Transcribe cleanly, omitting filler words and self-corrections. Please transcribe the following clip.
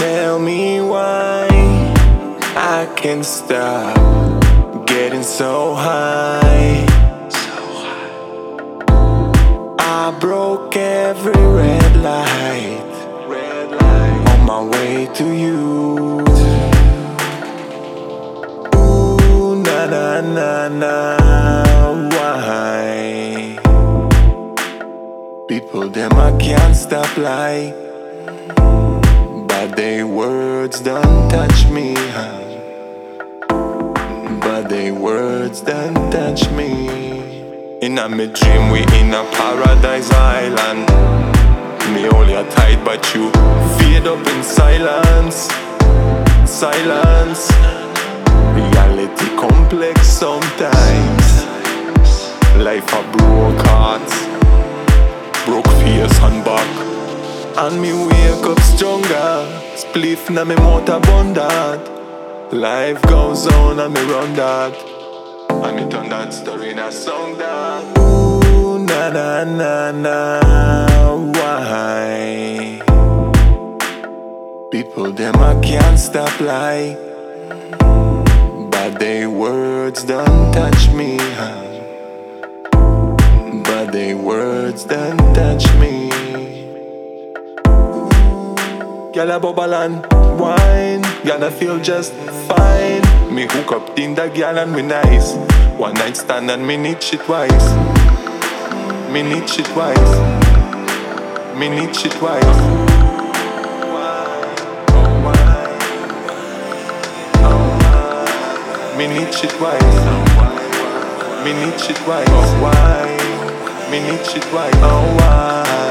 Tell me why I can't stop getting so high. I broke every red light on my way to you. Ooh, na na na na, why? People them I can't stop lie, but they words don't touch me, huh? But they words don't touch me. In a me dream we in a paradise island. Me only a tight but you fade up in silence. Silence. Reality complex sometimes. Life a broke heart, broke face and back. And me wake up stronger. Spliff na me mouth abundant. Life goes on and me run that. And me turn that story in a song that. Ooh, na na na na, why? People them I can't stop lie, but they words don't touch me, huh? But they words don't touch me. Girl a bubble and wine, girl I feel just fine. Me hook up in the girl and we nice. One night stand and me need shit twice. Me need shit twice. Me need shit twice. Me need shit twice. Me need shit twice. Why? Me need shit twice. Oh why?